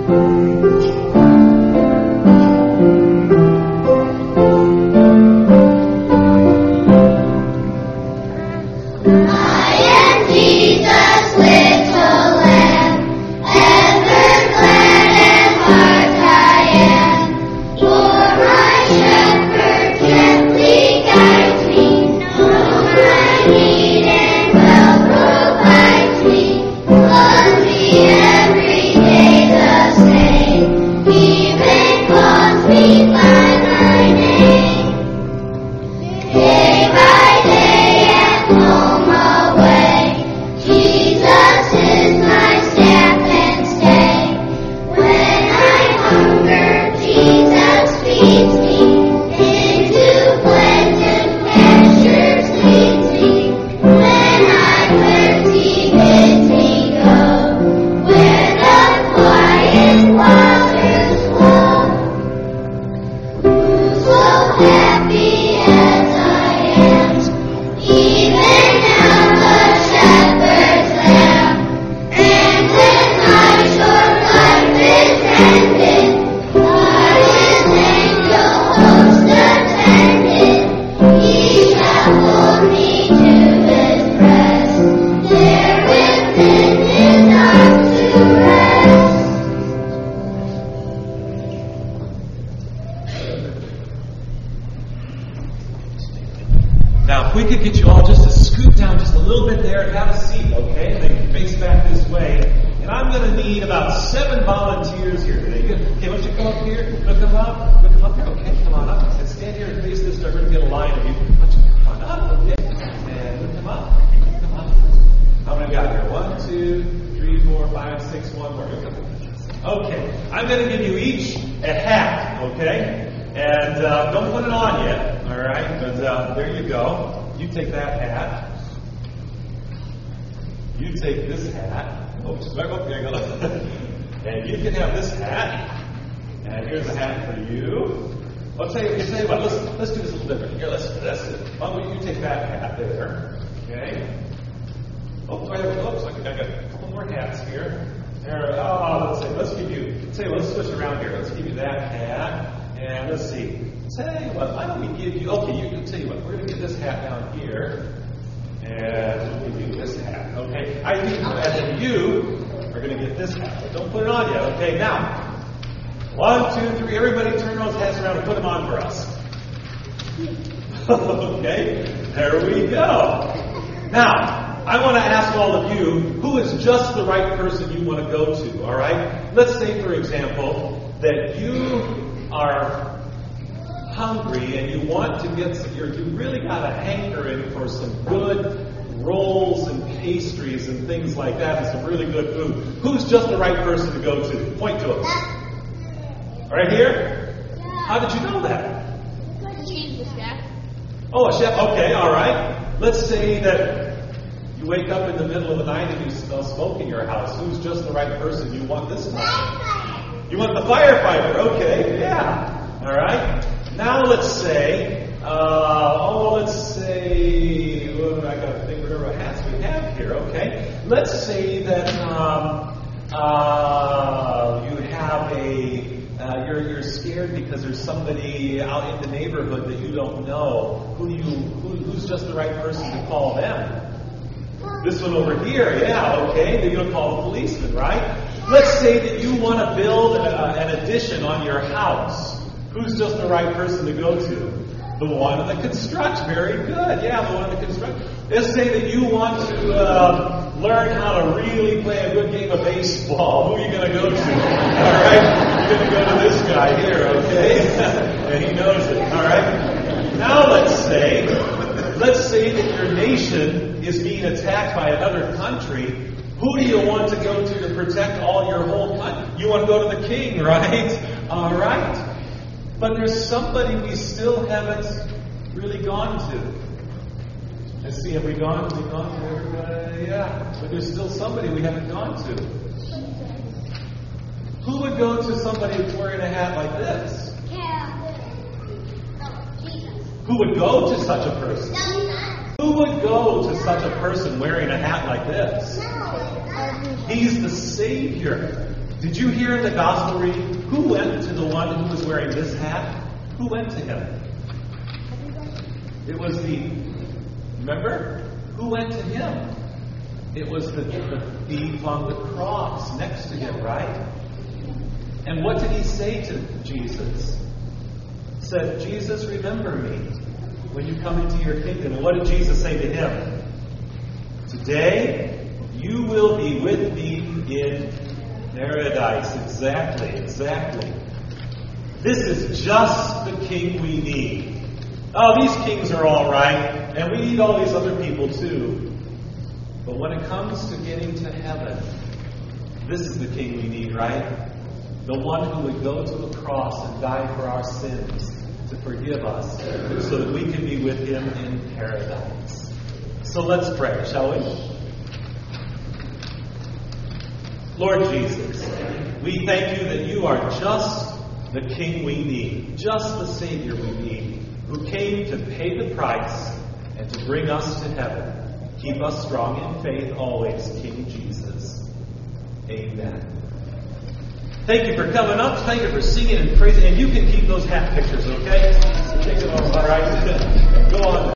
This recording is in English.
Let's say, for example, that you are hungry and you want to get some, you really got a hankering for some good rolls and pastries and things like that and some really good food. Who's just the right person to go to? Point to us. Right here? How did you know that? She's the chef. Oh, a chef. Okay, all right. Let's say that you wake up in the middle of the night and you smell smoke in your house. Who's just the right person you want this time? You want the firefighter. Okay, yeah. All right. Now let's say, I got to think whatever hats we have here. Okay. Let's say that you have you're scared because there's somebody out in the neighborhood that you don't know. Who's just the right person to call them? This one over here, yeah, okay. You're going to call the policeman, right? Let's say that you want to build an addition on your house. Who's just the right person to go to? The one that constructs. Very good. Yeah, the one that constructs. Let's say that you want to learn how to really play a good game of baseball. Who are you going to go to? All right? You're going to go to this guy here, okay? And he knows it. All right? Now let's say that your nation is being attacked by another country. Who do you want to go to protect all your whole country? You want to go to the king, right? All right. But there's somebody we still haven't really gone to. Let's see, have we gone to everybody? Yeah. But there's still somebody we haven't gone to. Who would go to somebody who's wearing a hat like this? Who would go to such a person? Who would go to such a person wearing a hat like this? He's the Savior. Did you hear in the gospel reading who went to the one who was wearing this hat? Who went to him? It was remember? Who went to him? It was the thief on the cross next to him, right? And what did he say to Jesus? He said, Jesus, remember me when you come into your kingdom. And what did Jesus say to him? Today, you will be with me in paradise. Exactly. This is just the king we need. Oh, these kings are all right, and we need all these other people too. But when it comes to getting to heaven, this is the king we need, right? The one who would go to the cross and die for our sins to forgive us so that we can be with him in paradise. So let's pray, shall we? Lord Jesus, we thank you that you are just the king we need, just the Savior we need, who came to pay the price and to bring us to heaven. Keep us strong in faith always, King Jesus. Amen. Thank you for coming up. Thank you for singing and praising. And you can keep those hat pictures, okay? Take them all right. Go on.